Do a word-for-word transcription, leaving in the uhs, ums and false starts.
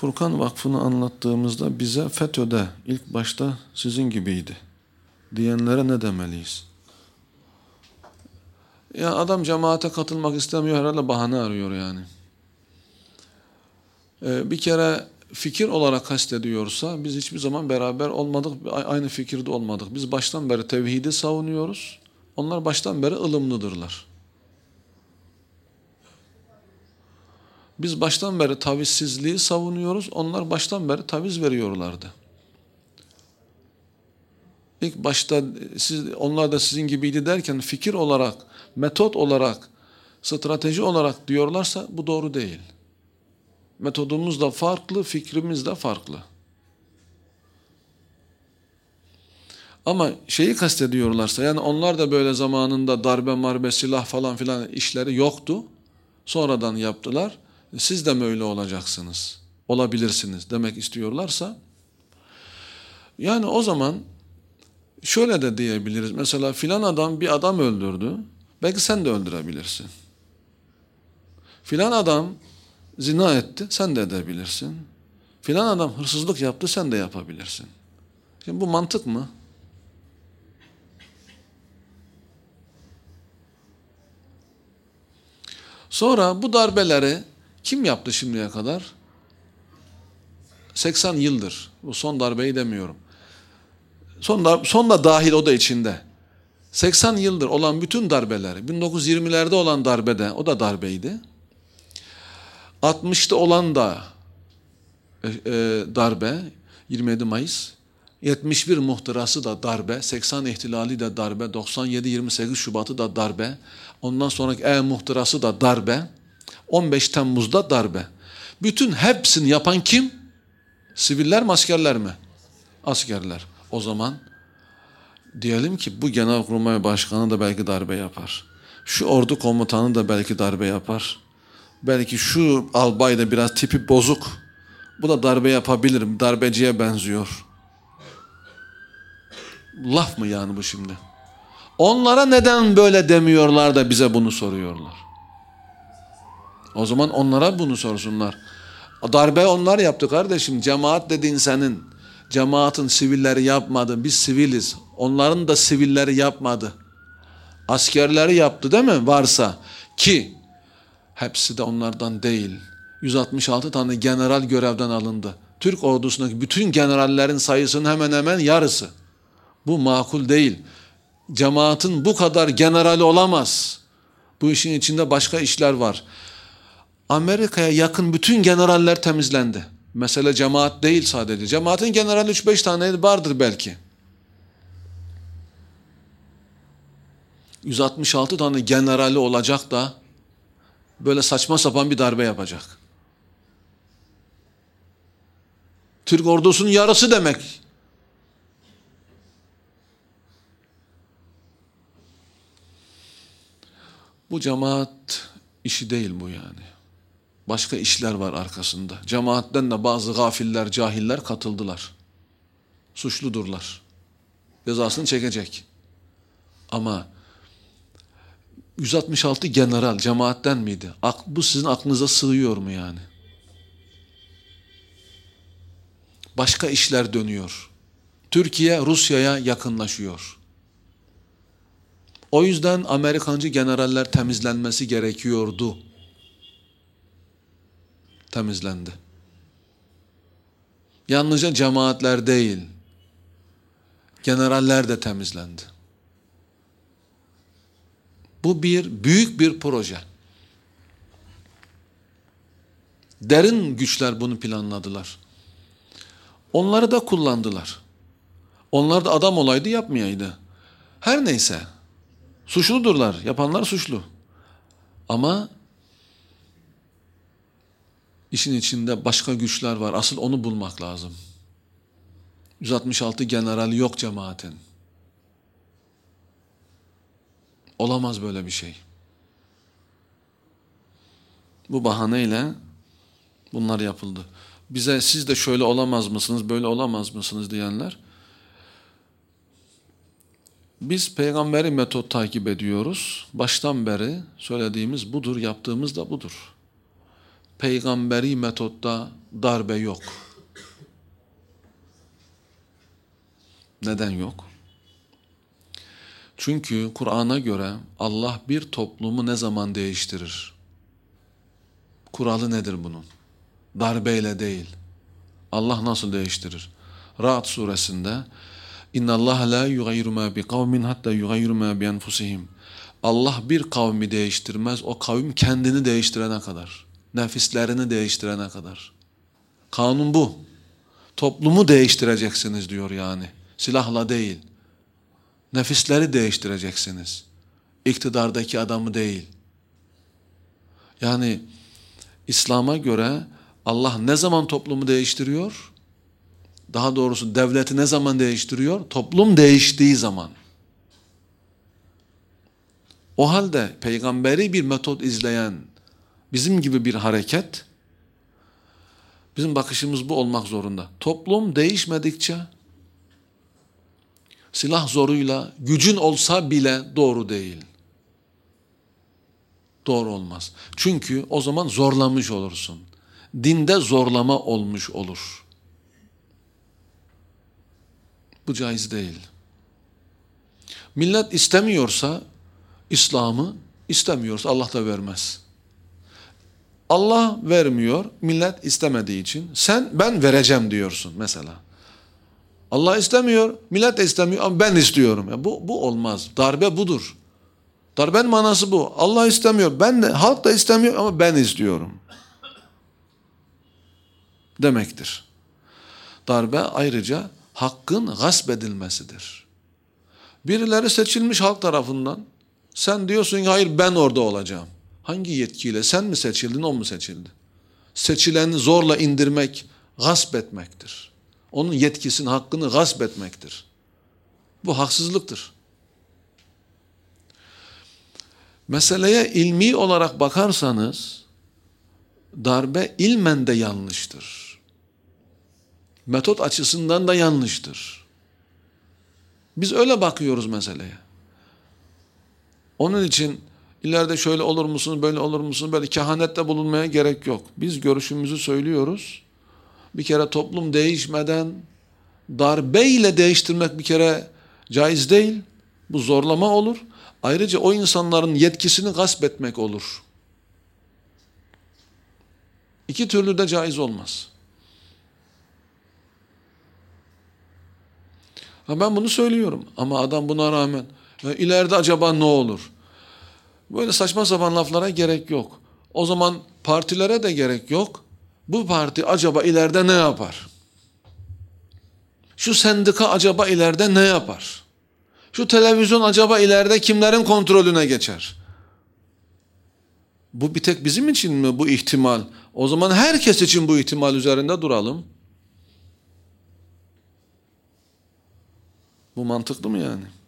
Furkan Vakfı'nı anlattığımızda bize FETÖ'de ilk başta sizin gibiydi diyenlere ne demeliyiz? Ya adam cemaate katılmak istemiyor, herhalde bahane arıyor yani. Ee, bir kere fikir olarak kastediyorsa biz hiçbir zaman beraber olmadık, aynı fikirde olmadık. Biz baştan beri tevhidi savunuyoruz. Onlar baştan beri ılımlıdırlar. Biz baştan beri tavizsizliği savunuyoruz. Onlar baştan beri taviz veriyorlardı. İlk başta siz, onlar da sizin gibiydi derken fikir olarak, metot olarak, strateji olarak diyorlarsa bu doğru değil. Metodumuz da farklı, fikrimiz de farklı. Ama şeyi kastediyorlarsa, yani onlar da böyle zamanında darbe, marbe, silah falan filan işleri yoktu. Sonradan yaptılar. Siz de mi öyle olacaksınız? Olabilirsiniz demek istiyorlarsa, yani o zaman şöyle de diyebiliriz. Mesela filan adam bir adam öldürdü. Belki sen de öldürebilirsin. Filan adam zina etti. Sen de edebilirsin. Filan adam hırsızlık yaptı. Sen de yapabilirsin. Şimdi bu mantık mı? Sonra bu darbeleri kim yaptı şimdiye kadar? seksen yıldır. Bu son darbeyi demiyorum. Son, da, son da dahil o da içinde. seksen yıldır olan bütün darbeler, bin dokuz yüz yirmilerde olan darbede, o da darbeydi. altmışta olan da e, e, darbe, yirmi yedi Mayıs. yetmiş bir muhtırası da darbe, seksen ihtilali de darbe, doksan yedi yirmi sekiz Şubat'ı da darbe. Ondan sonraki E muhtırası da darbe. on beş Temmuz'da darbe. Bütün hepsini yapan kim? Siviller mi, askerler mi? Askerler. O zaman diyelim ki bu Genelkurmay Başkanı da belki darbe yapar. Şu ordu komutanı da belki darbe yapar. Belki şu albay da biraz tipi bozuk. Bu da darbe yapabilir. Darbeciye benziyor. Laf mı yani bu şimdi? Onlara neden böyle demiyorlar da bize bunu soruyorlar? O zaman onlara bunu sorsunlar. Darbe onlar yaptı kardeşim. Cemaat dediğin senin. Cemaatin sivilleri yapmadı. Biz siviliz. Onların da sivilleri yapmadı. Askerleri yaptı değil mi? Varsa ki hepsi de onlardan değil. yüz altmış altı tane general görevden alındı. Türk ordusundaki bütün generallerin sayısının hemen hemen yarısı. Bu makul değil. Cemaatin bu kadar generali olamaz. Bu işin içinde başka işler var. Amerika'ya yakın bütün generaller temizlendi. Mesele cemaat değil sadece. Cemaatin generali üç beş tane vardır belki. yüz altmış altı tane generali olacak da böyle saçma sapan bir darbe yapacak. Türk ordusunun yarısı demek. Bu cemaat işi değil bu yani. Başka işler var arkasında. Cemaatten de bazı gafiller, cahiller katıldılar. Suçludurlar. Cezasını çekecek. Ama yüz altmış altı general cemaatten miydi? Bu sizin aklınıza sığıyor mu yani? Başka işler dönüyor. Türkiye Rusya'ya yakınlaşıyor. O yüzden Amerikancı generaller temizlenmesi gerekiyordu. Temizlendi. Yalnızca cemaatler değil, generaller de temizlendi. Bu bir büyük bir proje. Derin güçler bunu planladılar. Onları da kullandılar. Onlar da adam olaydı yapmayaydı. Her neyse. Suçludurlar. Yapanlar suçlu. Ama işin içinde başka güçler var. Asıl onu bulmak lazım. yüz altmış altı generali yok cemaatin. Olamaz böyle bir şey. Bu bahaneyle bunlar yapıldı. Bize siz de şöyle olamaz mısınız, böyle olamaz mısınız diyenler. Biz peygamberi metot takip ediyoruz. Baştan beri söylediğimiz budur, yaptığımız da budur. peygamberi metodda darbe yok. Neden yok? Çünkü Kur'an'a göre Allah bir toplumu ne zaman değiştirir? Kuralı nedir bunun? Darbeyle değil. Allah nasıl değiştirir? Ra'd suresinde İnna Allah la yugayyiru ma bi kavmin hatta yugayyiru ma bi enfusihim. Allah bir kavmi değiştirmez. O kavim kendini değiştirene kadar. Nefislerini değiştirene kadar. Kanun bu. Toplumu değiştireceksiniz diyor yani. Silahla değil. Nefisleri değiştireceksiniz. İktidardaki adamı değil. Yani İslam'a göre Allah ne zaman toplumu değiştiriyor? Daha doğrusu devleti ne zaman değiştiriyor? Toplum değiştiği zaman. O halde peygamberi bir metot izleyen bizim gibi bir hareket, bizim bakışımız bu olmak zorunda. Toplum değişmedikçe silah zoruyla gücün olsa bile doğru değil. Doğru olmaz. Çünkü o zaman zorlamış olursun. Dinde zorlama olmuş olur. Bu caiz değil. Millet istemiyorsa İslam'ı, istemiyorsa Allah da vermez. Allah vermiyor, millet istemediği için sen ben vereceğim diyorsun mesela. Allah istemiyor, millet de istemiyor ama ben istiyorum. Yani bu, bu olmaz. Darbe budur. Darbenin manası bu. Allah istemiyor, ben de, halk da istemiyor ama ben istiyorum. Demektir. Darbe ayrıca hakkın gasp edilmesidir. Birileri seçilmiş halk tarafından. Sen diyorsun ki hayır ben orada olacağım. Hangi yetkiyle? Sen mi seçildin, o mu seçildi? Seçileni zorla indirmek, gasp etmektir. Onun yetkisini, hakkını gasp etmektir. Bu haksızlıktır. Meseleye ilmi olarak bakarsanız, darbe ilmen de yanlıştır. Metot açısından da yanlıştır. Biz öyle bakıyoruz meseleye. Onun için ileride şöyle olur musunuz, böyle olur musunuz, böyle kehanette bulunmaya gerek yok. Biz görüşümüzü söylüyoruz. Bir kere toplum değişmeden darbeyle değiştirmek bir kere caiz değil. Bu zorlama olur. Ayrıca o insanların yetkisini gasp etmek olur. İki türlü de caiz olmaz. Ha ben bunu söylüyorum ama adam buna rağmen ya ileride acaba ne olur? Böyle saçma sapan laflara gerek yok. O zaman partilere de gerek yok. Bu parti acaba ileride ne yapar? Şu sendika acaba ileride ne yapar? Şu televizyon acaba ileride kimlerin kontrolüne geçer? Bu bir tek bizim için mi bu ihtimal? O zaman herkes için bu ihtimal üzerinde duralım. Bu mantıklı mı yani?